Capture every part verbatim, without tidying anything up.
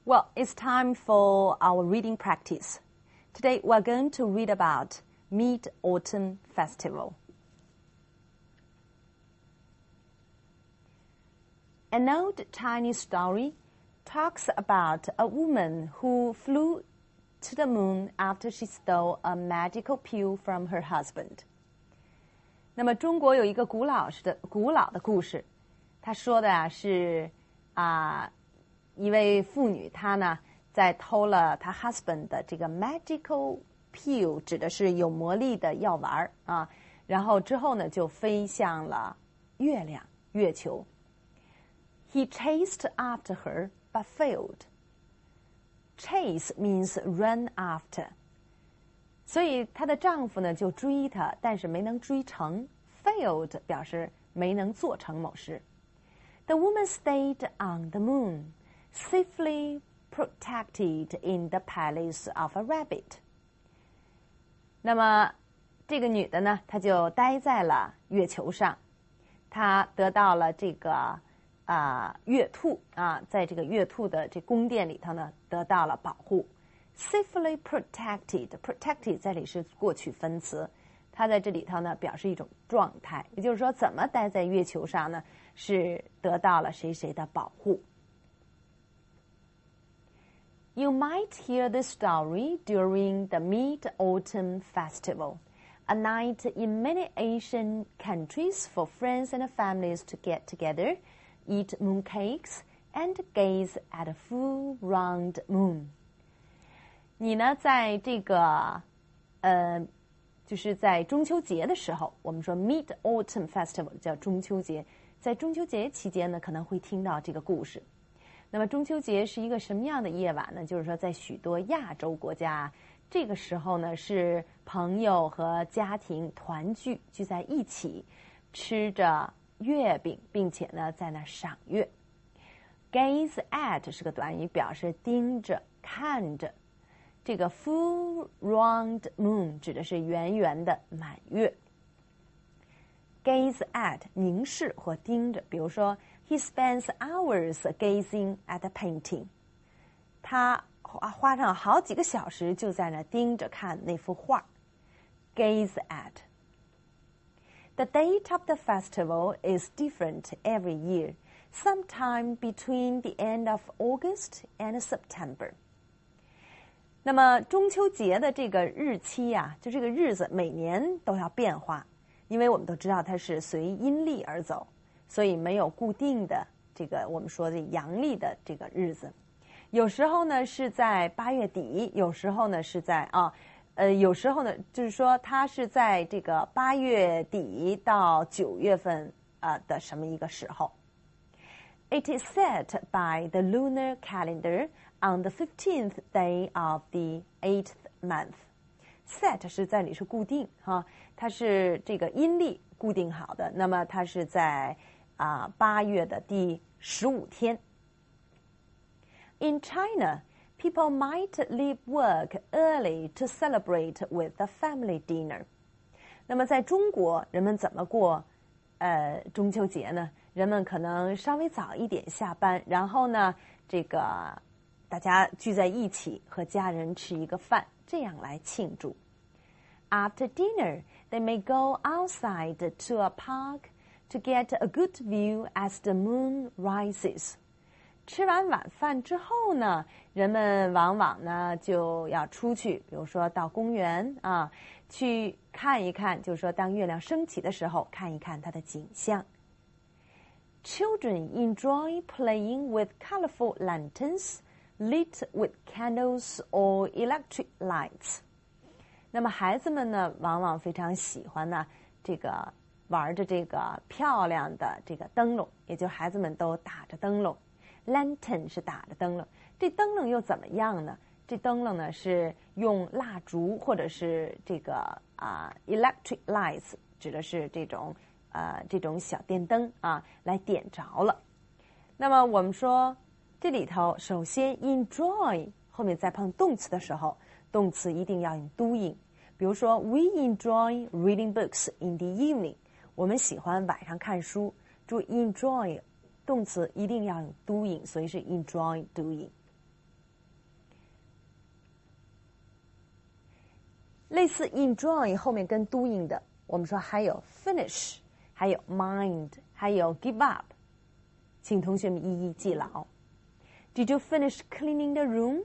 Well, it's time for our reading practice. Today we're going to read about Mid-Autumn Festival. An old Chinese story talks about a woman who flew to the moon after she stole a magical pill from her husband. 那么中国有一个古老的古老的故事，他说的啊是啊一位妇女，她呢在偷了她 husband 的这个 magical pill， 指的是有魔力的药丸啊，然后之后呢就飞向了月亮月球。He chased after her, but failed. Chase means run after. 所以她的丈夫呢就追她，但是没能追成。Failed 表示没能做成某事。The woman stayed on the moon, safely protected in the palace of a rabbit. 那么这个女的呢，她就待在了月球上，她得到了这个啊，月兔啊，在这个月兔的这宫殿里头呢，得到了保护。Safely protected, protected 在这里是过去分词，它在这里头呢表示一种状态，也就是说，怎么待在月球上呢？是得到了谁谁的保护。You might hear this story during the Mid-Autumn Festival, a night in many Asian countries for friends and families to get together.Eat mooncakes and gaze at a full round moon. 你呢，在这个呃，就是在中秋节的时候，我们说 Mid-Autumn Festival 叫中秋节，在中秋节期间呢，可能会听到这个故事。那么中秋节是一个什么样的夜晚呢？就是说，在许多亚洲国家，这个时候呢，是朋友和家庭团聚，聚在一起，吃着月饼，并且呢在那赏月。Gaze at 是个短语，表示盯着看着。这个 full round moon 指的是圆圆的满月。Gaze at 凝视或盯着，比如说 He spends hours gazing at a painting. 他花花上好几个小时就在那盯着看那幅画。Gaze at.The date of the festival is different every year, sometime between the end of August and September. 那么中秋节的这个日期呀、啊，就这个日子每年都要变化，因为我们都知道它是随阴历而走，所以没有固定的这个我们说的阳历的这个日子。有时候呢是在八月底，有时候呢是在啊。呃，有时候呢，就是说它是在这个八月底到九月份啊、呃、的什么一个时候。It is set by the lunar calendar on the fifteenth day of the eighth month. Set 是在里是固定哈，它是这个阴历固定好的，那么它是在啊八、月的第十五天。In China.People might leave work early to celebrate with a family dinner. 那么在中国，人们怎么过呃中秋节呢？人们可能稍微早一点下班，然后呢，这个大家聚在一起和家人吃一个饭，这样来庆祝。After dinner, they may go outside to a park to get a good view as the moon rises.吃完晚饭之后呢，人们往往呢就要出去，比如说到公园啊，去看一看，就是说当月亮升起的时候，看一看它的景象。Children enjoy playing with colorful lanterns lit with candles or electric lights. 那么孩子们呢，往往非常喜欢呢这个玩着这个漂亮的这个灯笼，也就是孩子们都打着灯笼。Lantern 是打着灯笼，这灯笼又怎么样呢？这灯笼呢是用蜡烛或者是这个啊、呃、electric lights， 指的是这种呃这种小电灯啊来点着了。那么我们说这里头首先 enjoy 后面再碰动词的时候，动词一定要用 doing。比如说 we enjoy reading books in the evening， 我们喜欢晚上看书。注意 enjoy。动词一定要用 doing， 所以是 enjoy doing。 类似 enjoy 后面跟 doing 的，我们说还有 finish， 还有 mind， 还有 give up， 请同学们一一记牢。Did you finish cleaning the room?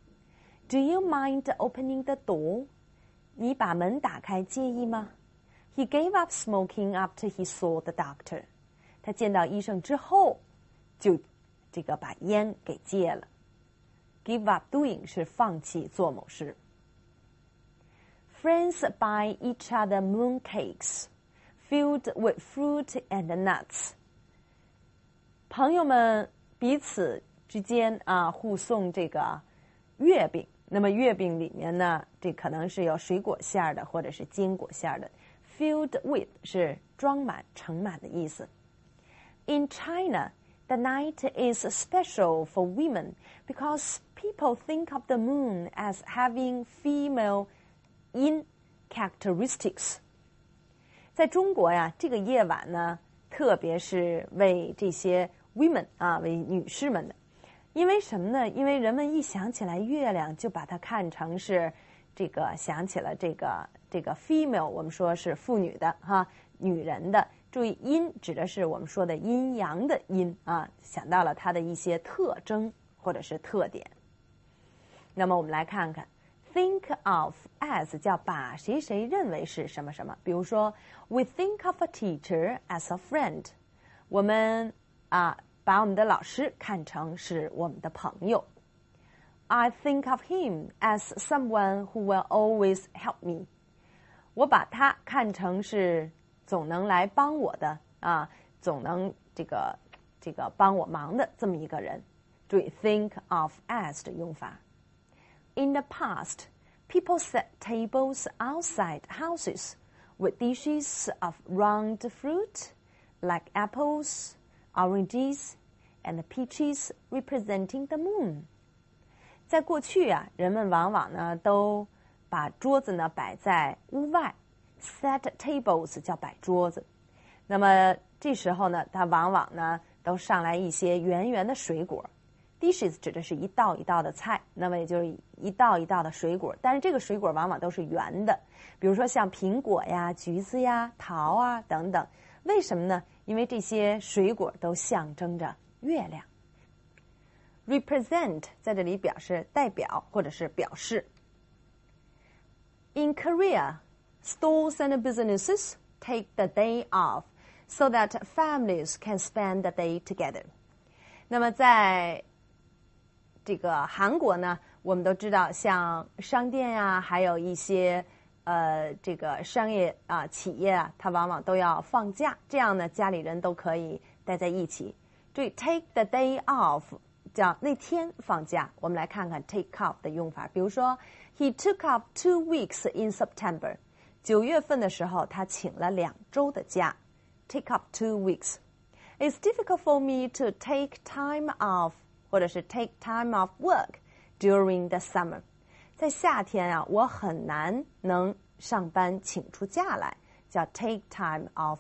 Do you mind opening the door? 你把门打开介意吗？ He gave up smoking after he saw the doctor. 他见到医生之后，就这个把烟给戒了。Give up doing 是放弃做某事。Friends buy each other mooncakes filled with fruit and nuts. 朋友们彼此之间啊互送这个月饼，那么月饼里面呢，这可能是有水果馅的，或者是坚果馅的。Filled with 是装满、盛满的意思。In China, the night is special for women because people think of the moon as having female yin characteristics. 在中国呀，这个夜晚呢，特别是为这些 women 啊，为女士们的。因为什么呢？因为人们一想起来月亮，就把它看成是这个想起了这个这个 female， 我们说是妇女的哈，女人的。注意，阴指的是我们说的阴阳的阴啊，想到了它的一些特征或者是特点。那么我们来看看 ，think of as 叫把谁谁认为是什么什么。比如说 ，we think of a teacher as a friend， 我们啊。把我们的老师看成是我们的朋友。I think of him as someone who will always help me. 我把他看成是总能来帮我的啊，总能这个这个帮我忙的这么一个人。注意 think of as 的用法。In the past, people set tables outside houses with dishes of round fruit, like apples, oranges, and peaches representing the moon. 在过去啊，人们往往呢都把桌子呢摆在屋外 ，set tables 叫摆桌子。那么这时候呢，它往往呢都上来一些圆圆的水果 ，dishes 指的是一道一道的菜，那么也就是一道一道的水果。但是这个水果往往都是圆的，比如说像苹果呀、橘子呀、桃啊等等。为什么呢？因为这些水果都象征着月亮。Represent 在这里表示代表或者是表示。In Korea, stores and businesses take the day off so that families can spend the day together. 那么在这个韩国呢，我们都知道，像商店呀、啊，还有一些呃这个商业啊、呃、企业啊，它往往都要放假，这样呢，家里人都可以待在一起。注意 take the day off 叫那天放假。我们来看看 take off 的用法，比如说 He took off two weeks in September. 九月份的时候，他请了两周的假。Take off two weeks. It's difficult for me to take time off 或者是 take time off work during the summer. 在夏天啊，我很难能上班请出假来，叫 take time off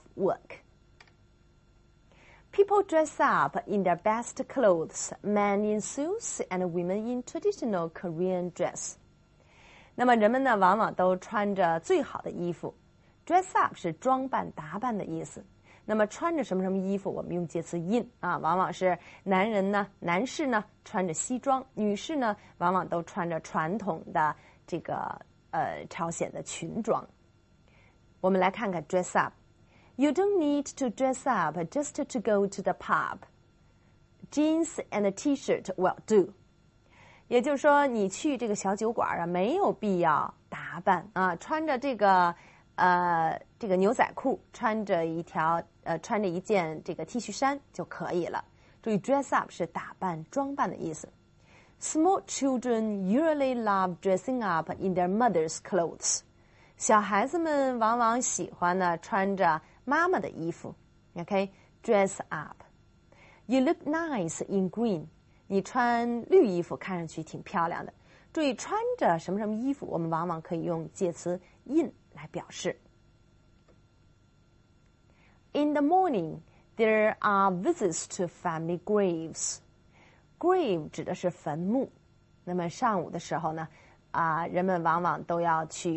work.People dress up in their best clothes, men in suits and women in traditional Korean dress. 那么人们呢，往往都穿着最好的衣服。Dress up 是装扮、打扮的意思。那么穿着什么什么衣服，我们用介词 in 啊，往往是男人呢，男士呢穿着西装，女士呢往往都穿着传统的这个呃朝鲜的裙装。我们来看看 dress up。You don't need to dress up just to go to the pub. Jeans and a T-shirt will do. 也就是说，你去这个小酒馆啊，没有必要打扮啊，穿着这个呃这个牛仔裤，穿着一条呃穿着一件这个 T 恤衫就可以了。注意 dress up 是打扮、装扮的意思。Small children usually love dressing up in their mother's clothes. 小孩子们往往喜欢呢穿着妈妈的衣服 ，OK， dress up. You look nice in green. 你穿绿衣服看上去挺漂亮的。注意穿着什么什么衣服，我们往往可以用介词 in 来表示。In the morning, there are visits to family graves. Grave 指的是坟墓。那么上午的时候呢，啊、呃，人们往往都要去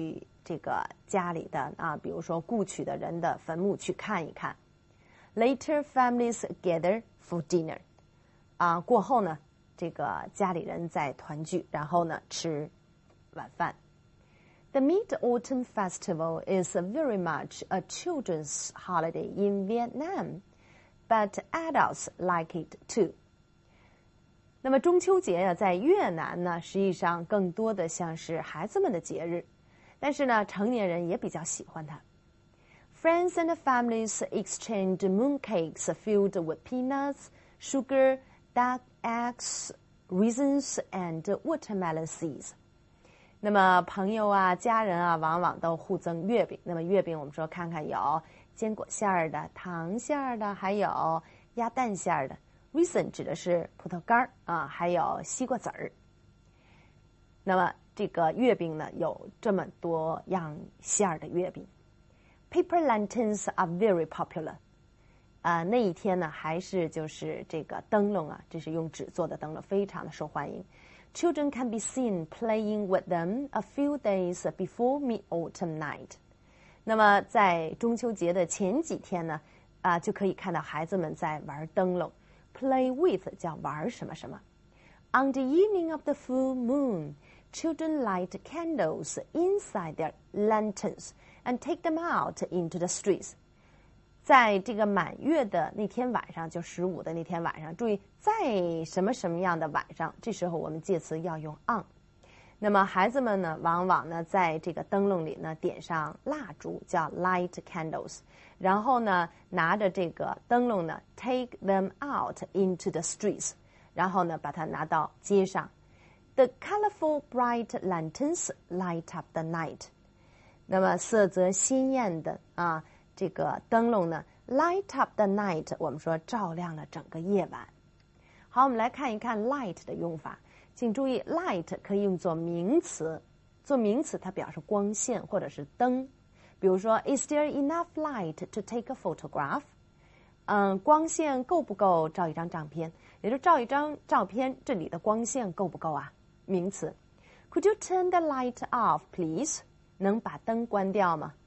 这个家里的啊，比如说故去的人的坟墓去看一看。Later, families gather for dinner. 啊，过后呢，这个家里人再团聚，然后呢吃晚饭。The Mid-Autumn Festival is very much a children's holiday in Vietnam, but adults like it too. 那么中秋节呀，在越南呢，实际上更多的像是孩子们的节日，但是呢，成年人也比较喜欢它。Friends and families exchange mooncakes filled with peanuts, sugar, duck eggs, raisins, and watermelon seeds. 那么朋友啊、家人啊，往往都互赠月饼。那么月饼我们说看看有坚果馅儿的、糖馅儿的，还有鸭蛋馅儿的。Raisin 指的是葡萄干儿啊，还有西瓜籽儿。那么这个月饼呢，有这么多样馅儿的月饼。Paper lanterns are very popular. 啊、呃，那一天呢，还是就是这个灯笼啊，这是用纸做的灯笼，非常的受欢迎。Children can be seen playing with them a few days before Mid-Autumn night. 那么在中秋节的前几天呢，啊、呃，就可以看到孩子们在玩灯笼。Play with 叫玩什么什么。On the evening of the full moon, children light candles inside their lanterns and take them out into the streets. 在这个满月的那天晚上，就十五的那天晚上，注意在什么什么样的晚上，这时候我们介词要用 on。那么孩子们呢，往往呢在这个灯笼里呢点上蜡烛，叫 light candles， 然后呢拿着这个灯笼呢 take them out into the streets， 然后呢把它拿到街上。The colorful bright lanterns light up the night。那么色泽鲜艳的啊这个灯笼呢 light up the night， 我们说照亮了整个夜晚。好，我们来看一看 light 的用法。请注意 light 可以用作名词，做名词它表示光线或者是灯。比如说 Is there enough light to take a photograph？ 嗯，光线够不够照一张照片？也就是照一张照片，这里的光线够不够啊？名词。Could you turn the light off, please？ 能把灯关掉吗？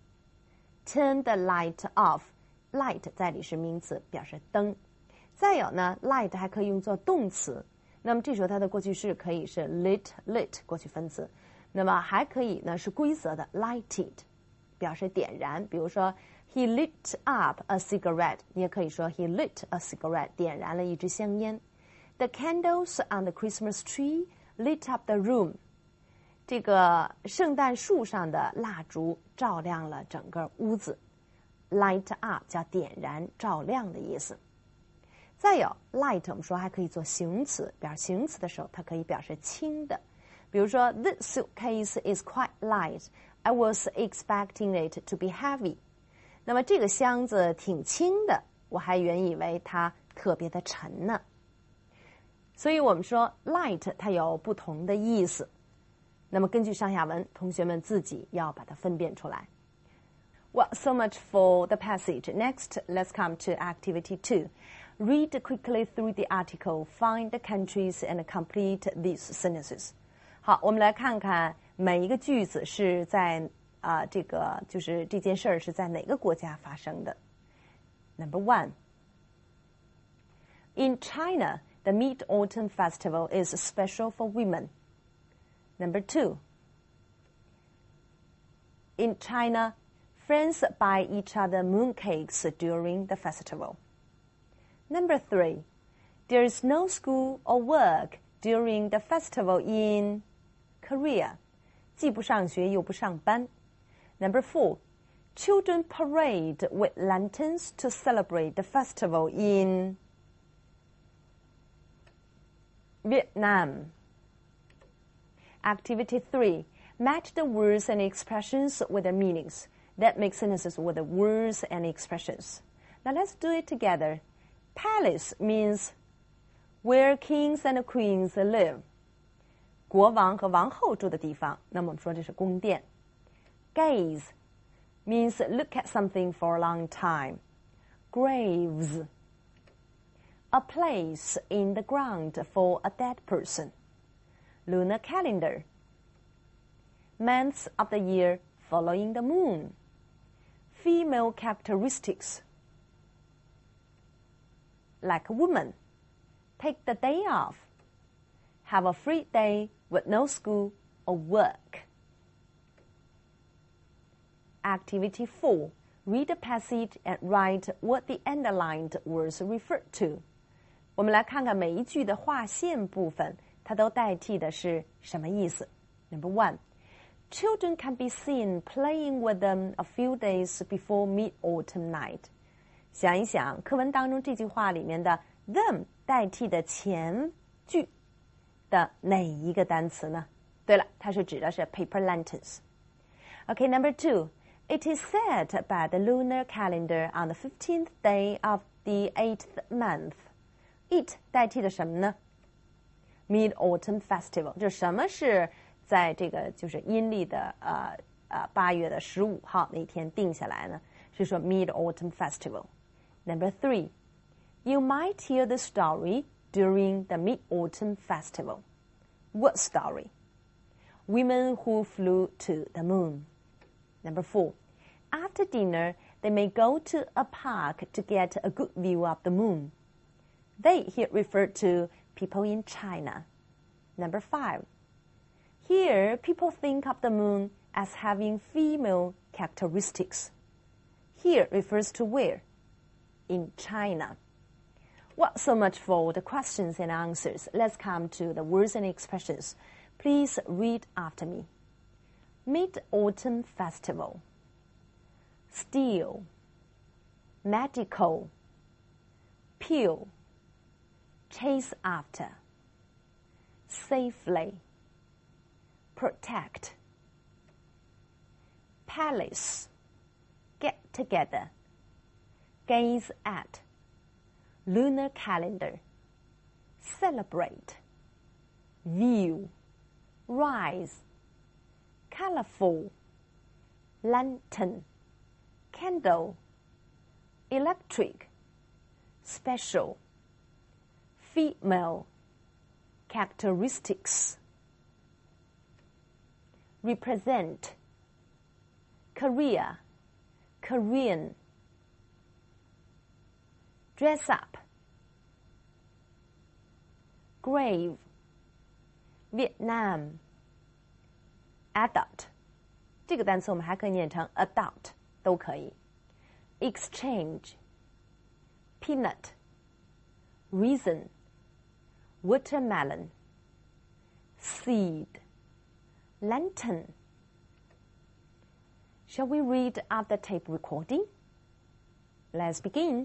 Turn the light off， light 在里是名词，表示灯。再有呢 light 还可以用作动词，那么这时候它的过去式可以是 lit lit 过去分词，那么还可以呢是规则的 lighted， 表示点燃。比如说 he lit up a cigarette， 你也可以说 he lit a cigarette， 点燃了一支香烟。The candles on the Christmas tree lit up the room， 这个圣诞树上的蜡烛照亮了整个屋子。Light up 叫点燃、照亮的意思。再有 light 我们说还可以做形词，表示形词的时候它可以表示轻的。比如说 This suitcase is quite light. I was expecting it to be heavy. 那么这个箱子挺轻的，我还原以为它特别的沉呢。所以我们说 light 它有不同的意思，那么根据上下文，同学们自己要把它分辨出来。Well, so much for the passage. Next, let's come to activity two. Read quickly through the article, find the countries and complete these sentences. 好，我们来看看每一个句子是在啊、呃、这个就是这件事儿是在哪个国家发生的。Number one. In China, the Mid-Autumn Festival is special for women. Number two. In China, friends buy each other mooncakes during the festival. Number three, there is no school or work during the festival in Korea. 既不上学又不上班。Number four, children parade with lanterns to celebrate the festival in Vietnam. Activity three, match the words and expressions with their meanings. That makes sentences with the words and expressions. Now let's do it together. Palace means where kings and queens live. 国王和王后住的地方，那么我们说这是宫殿。Gaze means look at something for a long time. Graves. A place in the ground for a dead person. Lunar calendar. Months of the year following the moon. Female characteristics. Like a woman, take the day off. Have a free day with no school or work. Activity four. Read the passage and write what the underlined words refer to. 我们来看看每一句的划线部分，它都代替的是什么意思。Number one, children can be seen playing with them a few days before mid-autumn night. 想一想，课文当中这句话里面的 them 代替的前句的哪一个单词呢？对了，它是指的是 paper lanterns. Okay, number two. It is set by the lunar calendar on the fifteenth day of the eighth month. It 代替的什么呢？ Mid-autumn festival 就什么是在这个就是阴历的呃呃八月的十五号那天定下来呢？是说 Mid-autumn festival. Number three, you might hear the story during the Mid-autumn festival. What story? Women who flew to the moon. Number four, after dinner, they may go to a park to get a good view of the moon. They here refer to people in China. Number five, here people think of the moon as having female characteristics. Here refers to where? In China. Well, so much for the questions and answers. Let's come to the words and expressions. Please read after me. Mid-autumn festival. Steal. Medical. Peel. Chase after. Safely. Protect. Palace. Get together. Gaze at. Lunar calendar. Celebrate. View. Rise. Colorful. Lantern. Candle. Electric. Special. Female. Characteristics. Represent. Korea. Korean. Dress up. Grave. Vietnam. Adult. 这个单词我们还可以念成 adult 都可以。Exchange. Peanut. Reason. Watermelon. Seed. Lantern. Shall we read out the tape recording? Let's begin.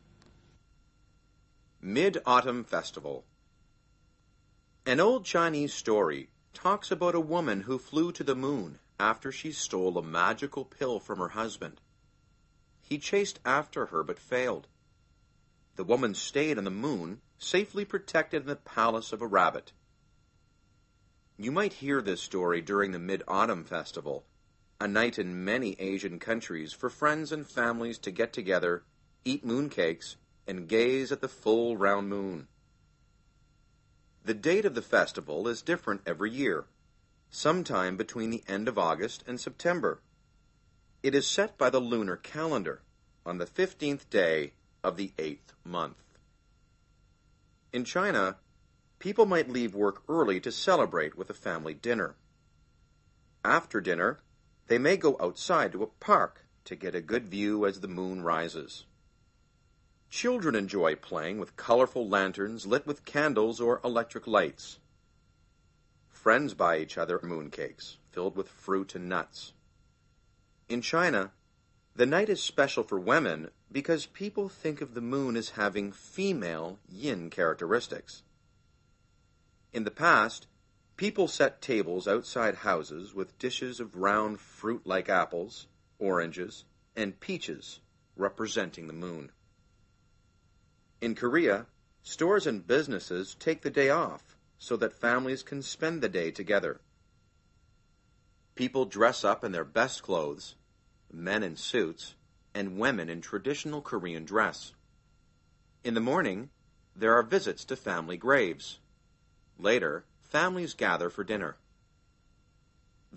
Mid-Autumn Festival. An old Chinese story talks about a woman who flew to the moon after she stole a magical pill from her husband. He chased after her but failed. The woman stayed on the moon, safely protected in the palace of a rabbit. You might hear this story during the Mid-Autumn Festival, a night in many Asian countries for friends and families to get together, eat mooncakes, and gaze at the full round moon. The date of the festival is different every year, sometime between the end of August and September. It is set by the lunar calendar on the fifteenth day of the eighth month. In China, people might leave work early to celebrate with a family dinner. After dinner, they may go outside to a park to get a good view as the moon rises. Children enjoy playing with colorful lanterns lit with candles or electric lights. Friends buy each other mooncakes filled with fruit and nuts. In China, the night is special for women because people think of the moon as having female yin characteristics. In the past, people set tables outside houses with dishes of round fruit-like apples, oranges, and peaches representing the moon. In Korea, stores and businesses take the day off so that families can spend the day together. People dress up in their best clothes, men in suits, and women in traditional Korean dress. In the morning, there are visits to family graves. Later, families gather for dinner.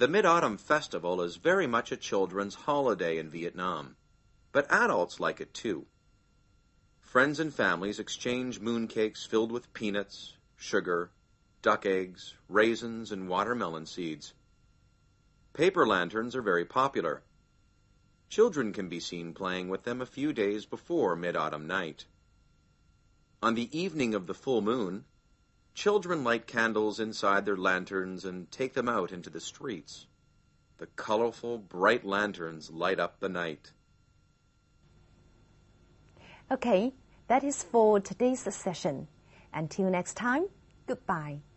The Mid-Autumn Festival is very much a children's holiday in Vietnam, but adults like it too. Friends and families exchange mooncakes filled with peanuts, sugar, duck eggs, raisins, and watermelon seeds. Paper lanterns are very popular. Children can be seen playing with them a few days before Mid-Autumn Night. On the evening of the full moon, children light candles inside their lanterns and take them out into the streets. The colorful, bright lanterns light up the night. Okay, that is for today's session. Until next time, goodbye.